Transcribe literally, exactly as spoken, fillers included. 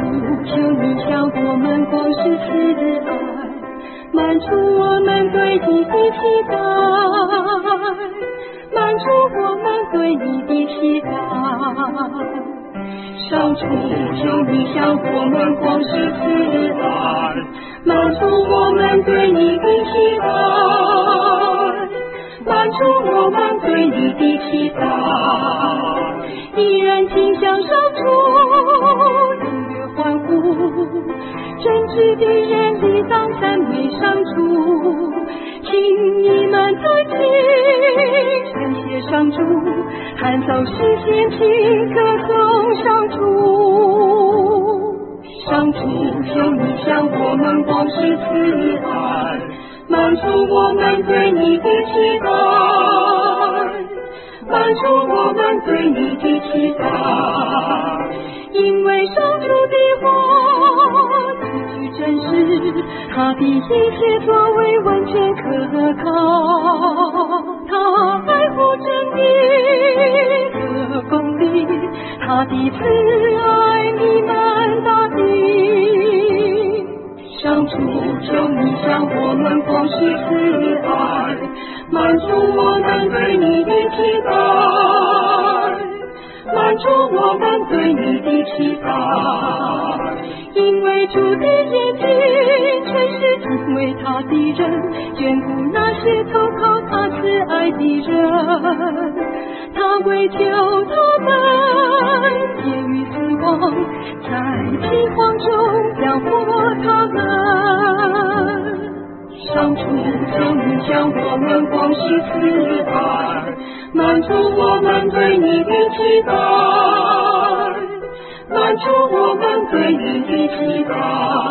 求你向我们广施慈爱，满足我们对你的期待，满足我们对你的期待。上主，求你向我们广施慈爱，满足我们对你的期待，满足我们对你的期待。一人请向上主音乐欢呼，正直的人理当赞美上主，请你们在起感谢上主，弹奏诗篇，请歌颂上主。上主，求你向我们广施慈爱，满足我们对你的期待，满足我们对你的期待。因为上主的话字句真实，他的一切作为完全可靠，他爱护真理和公理，他的慈爱弥漫大地。上主，求你向我们广施慈爱，满足我们对你的期待，满足我们对你的期待。因为主的眼睛全是敬畏他的人，眷顾那些投靠他慈爱的人，他为救他们免于死亡，在饥荒中养活他们。上主，求你向我们广施慈爱，满足我们对你的期待，满足我们对你的期待。